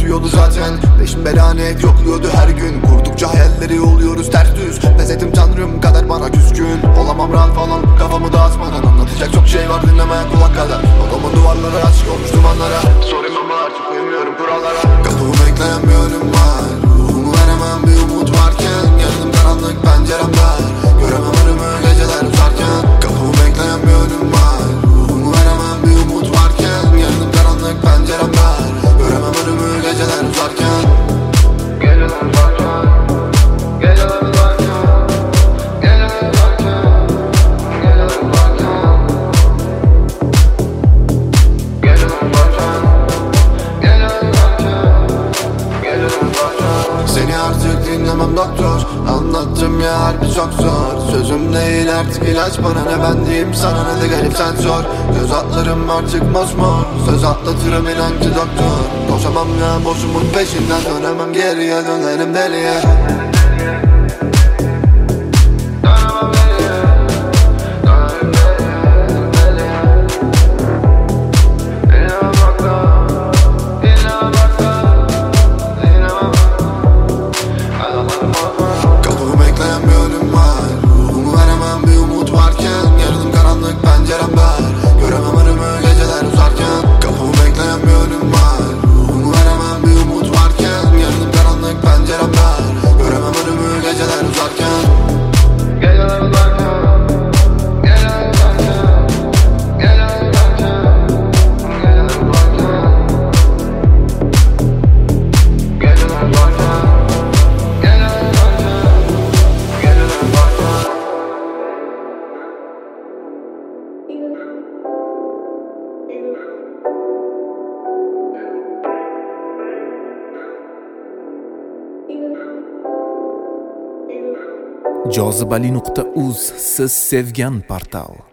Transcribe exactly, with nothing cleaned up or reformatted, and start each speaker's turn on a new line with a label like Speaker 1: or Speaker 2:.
Speaker 1: yolu zaten. Peşin belane hep yokluyordu her gün. Kurdukça hayalleri oluyoruz ters düz. Pes ettim tanrım kadar bana küskün. Olamam rahat falan kafamı dağıtmadan. Anlatacak çok şey var dinlemeye kulak kadar. Odamın duvarları açık olmuş dumanlara. Sorayım ama artık uyumuyorum kurallara. Kapımı bekleyen bir ölüm var. Ruhumu veremem bir umut varken. Yardım karanlık pencerem dar. Göremem önümü geceler uzarken. Kapımı bekleyen bir ölüm var. Ruhumu veremem bir umut varken. Yardım karanlık pencerem dar. Göremem önümü geceler uzarken. Geceler uzarken. Geceler uzarken. Geceler uzarken. Geceler uzarken. Geceler uzarken. Geceler uzarken. Geceler uzarken. Seni artık dinlemem doktor. Anlattım ya harbi çok zor. Sözüm değil artık ilaç bana. Ne ben diyeyim sana ne de gelip sen sor. Göz atlarım artık mosmor. Söz atlatırım inan ki doktor. Koşamam ya boşumun peşinden. Dönemem geriye dönerim deliye.
Speaker 2: jozibali nuqta uz siz sevgan portal.